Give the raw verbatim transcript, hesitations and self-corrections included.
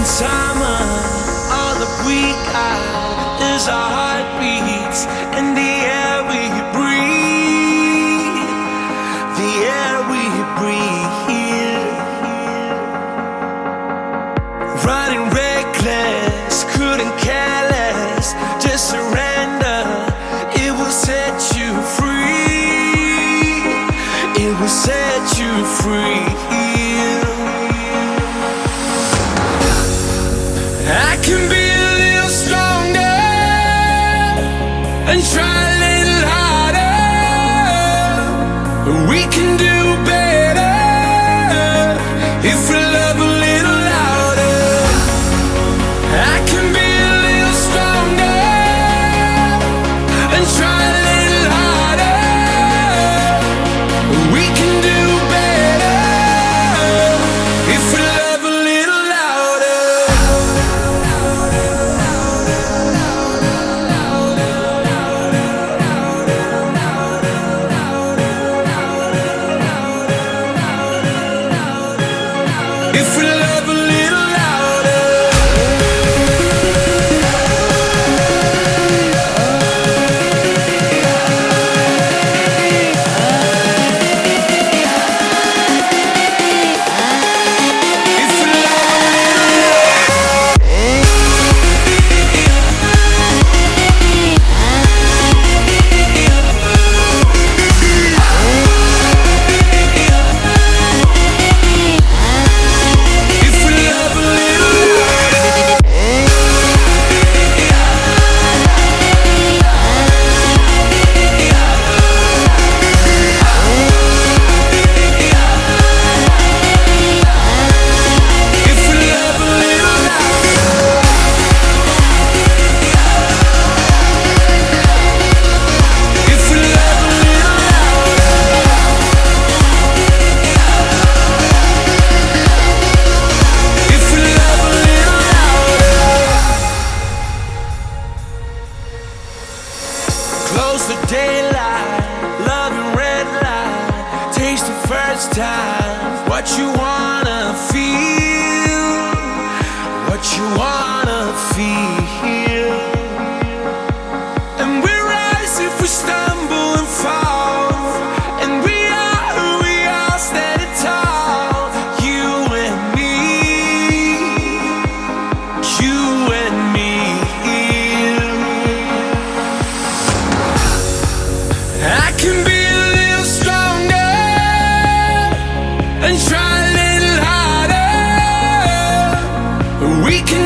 summer, all that we got is our heartbeats and the air we breathe, the air we breathe. Running reckless, couldn't care less, just surrender, it will set you free, it will set you free. I can be a little stronger and try a little harder. We can do better if we love a little louder. I can be a little stronger and try a little harder. We can do better if we love a little louder. If we love a little louder. If we love a If we love a little If we love a little If we love a little If we love a little close the daylight, loving red light, taste the first time what you wanna feel, what you wanna feel. And we rise if we stumble and fall, and we are who we are, standing tall. You and me, you and me. I can be a little stronger and try a little harder. We can